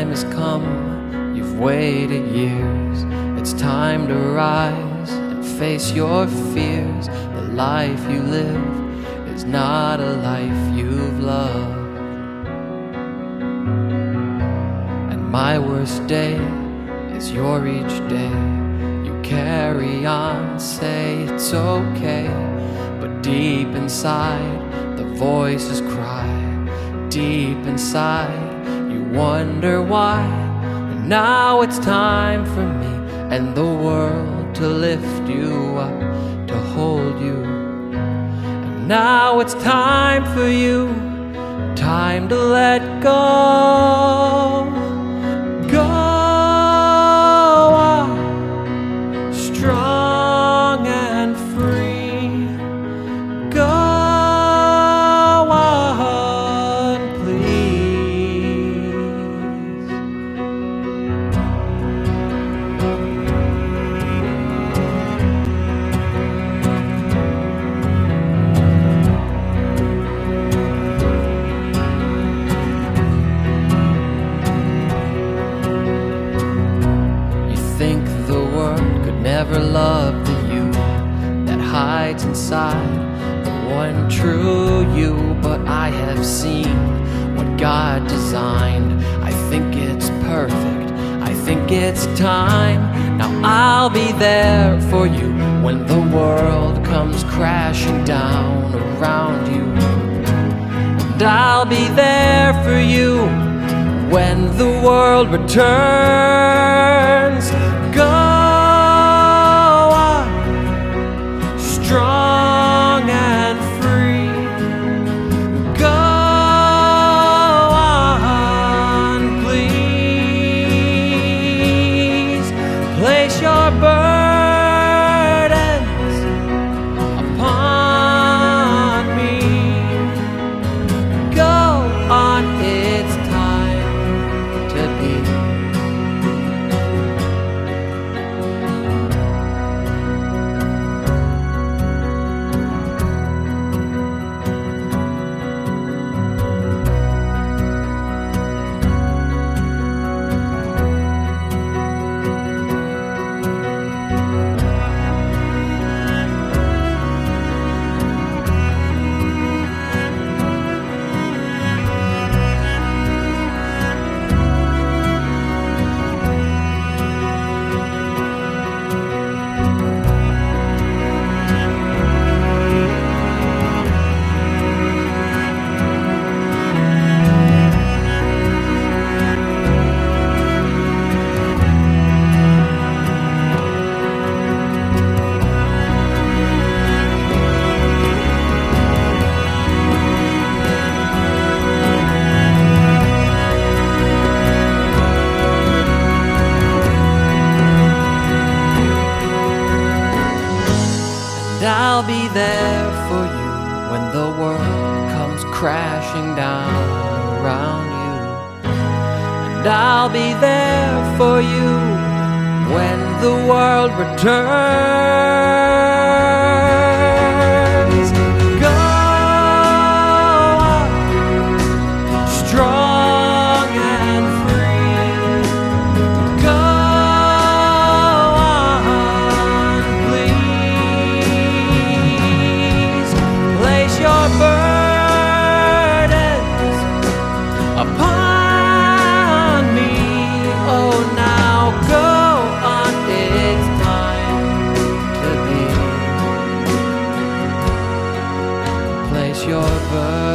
time has come, you've waited years. It's time to rise and face your fears. The life you live is not a life you've loved. And my worst day is your each day. You carry on, say it's okay, but deep inside the voices cry. Deep inside you wonder why. And now it's time for me and the world to lift you up, to hold you. And now it's time for you, time to let go. Go on, strong and free. Go on, please. You think the world could never love the you that hides inside the one true you, but I have seen what God designed. I think it's perfect, I think it's time. Now I'll be there for you when the world comes crashing down around you. And I'll be there for you when the world returns. Go on, strong and free. Go on, please. Place your burdens upon me. Go on, it's time to be. And I'll be there for you when the world comes crashing down around you. And I'll be there for you when the world returns. Go on, strong and free. Go on, please. Place your burdens upon me. Oh, now go on, it's time to be. Place your burdens